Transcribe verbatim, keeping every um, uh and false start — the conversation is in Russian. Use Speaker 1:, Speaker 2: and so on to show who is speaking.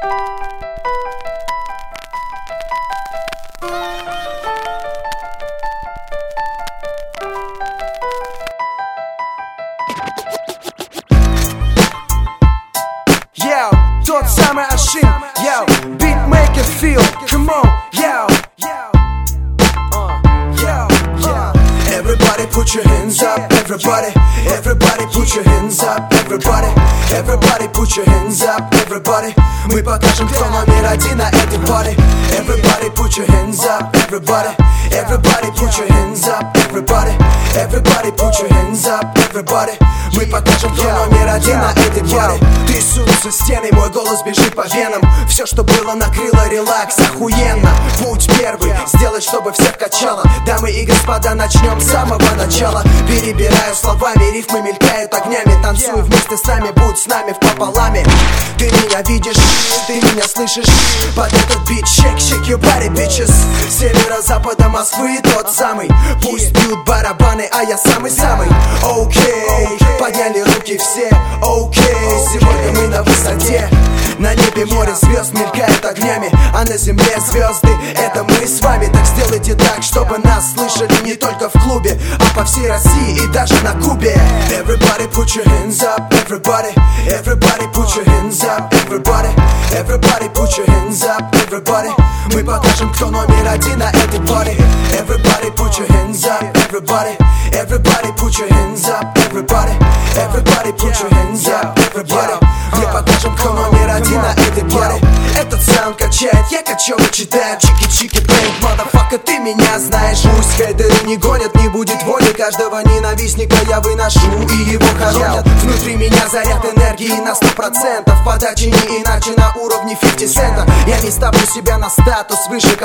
Speaker 1: Yo, тот самый Ашим, yo, beatmaker feel, come on, yo, uh, yo, uh. Everybody put your hands up, everybody, everybody put your hands up, everybody, everybody put your hands up, everybody. Мы покажем, кто номер один на этой паре. Everybody put your hands up, everybody, everybody put your hands up, everybody, everybody put your hands up, everybody. Мы покажем, кто номер один на этой паре. Ты сунулся в стены, мой голос бежит по венам. Все, что было, накрыло, релакс, охуенно. Будь первый, сделай, чтобы всех качало. Дамы и господа, начнем с самого начала. Перебираю словами, рифмы мелькают огнями. Танцуй вместе с нами, будь с нами впополами. Ты меня видишь, ты меня слышишь. Под этот бит shake, shake your body, bitches. С северо-запада Москвы тот самый. Пусть бьют барабаны, а я самый-самый. Окей, подняли руки все, окей. Сегодня мы на высоте. На небе море звезд мелькает огнями, а на земле звезды, это мы с вами. Так сделайте так, чтобы нас слышали не только в клубе, а по всей России и даже на Кубе. Everybody put your hands up, everybody, everybody put your hands up, everybody, everybody put your hands up, everybody. Мы покажем, кто номер один на этой паре. Everybody put your hands up, everybody, everybody put your hands up, everybody, everybody put your hands up, everybody. Мы покажем, кто номер один на этой паре. Этот саунд качает, я качевый читаю. Чики-чики, бэнг, мазафака, ты меня знаешь. Пусть хейтеры не гонят, не будет воли. Каждого ненавистника я выношу и его хоронят. Внутри меня заряд энергии на сто процентов. Подачи не иначе на уровне пятьдесят центов. Я не ставлю себя на статус выше